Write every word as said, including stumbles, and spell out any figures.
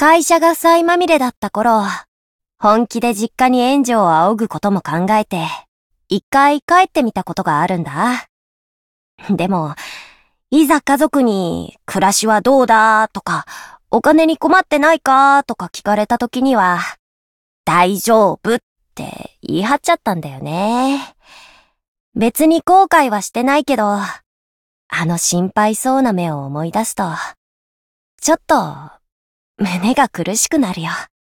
会社が負債まみれだった頃、本気で実家に援助を仰ぐことも考えて、一回帰ってみたことがあるんだ。でも、いざ家族に暮らしはどうだとか、お金に困ってないかとか聞かれた時には、大丈夫って言い張っちゃったんだよね。別に後悔はしてないけど、あの心配そうな目を思い出すと、ちょっと胸が苦しくなるよ。